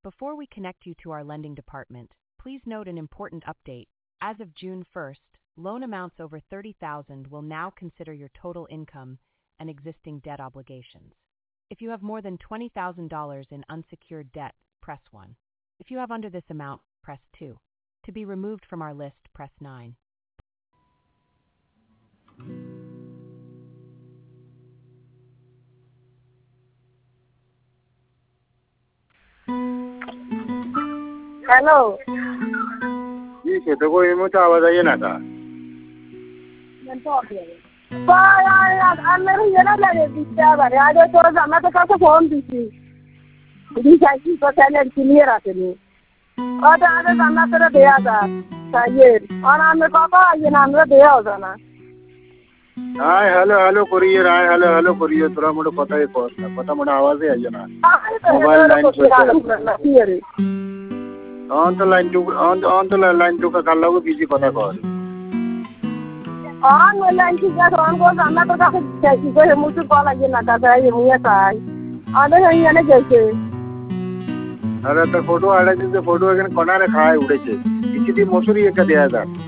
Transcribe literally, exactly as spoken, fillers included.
Before we connect you to our lending department, please note an important update. As of June first, loan amounts over thirty thousand dollars will now consider your total income and existing debt obligations. If you have more than twenty thousand dollars in unsecured debt, press one. If you have under this amount, press two. To be removed from our list, press nine. Hello. जी खेतों को ये मुझे आवाज आई है ना था अंदर ये ना लगे दिखता है आज तो जाना तो कैसे फोन दीजिए दिखाई तो चैनल क्लियर आते नहीं और आज जाना तेरा दिया था चाहिए और हमें पापा ये नाम रे दिया हो जाना हाय हेलो हेलो करिए हाय हेलो हेलो करिए थोड़ा मोटा पता है कौन सा पता मोटा आवाज ही आई है ना मोबाइल लाइन ऑन तो लाइन टू ऑन ऑन तो लाइन टू का काला को बिजी पता कौन ऑन लाइन की क्या ऑन को जाना तो काफी चाहिए कोई मुझे कॉल आगे ना करता है ये मुझे चाहिए आधे घंटे ने जैसे अरे तो फोटो आ रहा है जिससे फोटो अगर कोना रखा है उड़े से किसी दिन मसूरी एक दिया था